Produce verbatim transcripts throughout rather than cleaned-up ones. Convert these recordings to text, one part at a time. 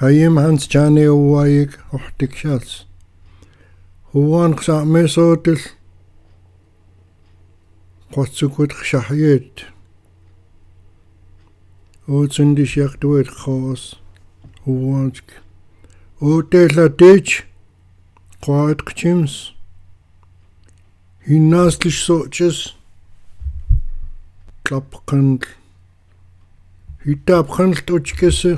Hayim hans jani uwaik ohtik shals. Huwan qsa mesotil qotsukut qshahiyet. Ootsundi shaktuet khos. Huwansk. Ootela dich. Qaat qchims. Hinnaaslish soches. Klapqand. Hitabqand tochkese.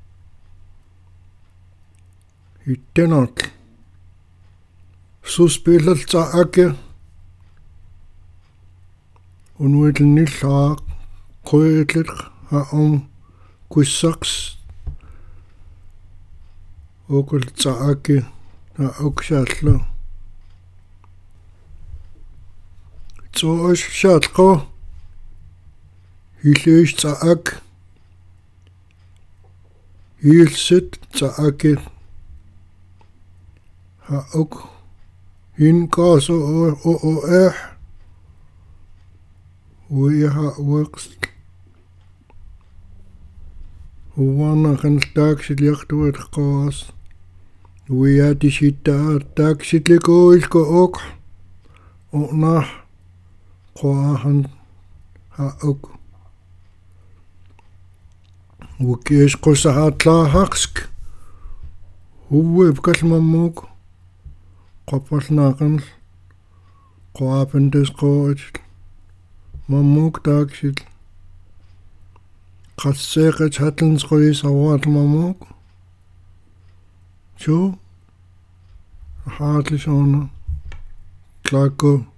Hittenat. Suspilal tsaake. Unwedel nilhaaq. Qoetler haon quissaks. Okul tsaake. Ha okshatlo. Tsoos shatko. Hilesh tsaak. Hilsit tsaake. Ha ook hin kaas o o o eh hoe ha works hoe kan taxi licht wordt kaas hoe ja die shita taxi liko ilko ook o na kwaahan ha ook hoe kees kosa hat la haksk hoe heb kalmamok Qapalnaaqan qaapintas qoot mamuk taaksit qasseeqat hatlans qois awaat mamuk chu haatlisona tlako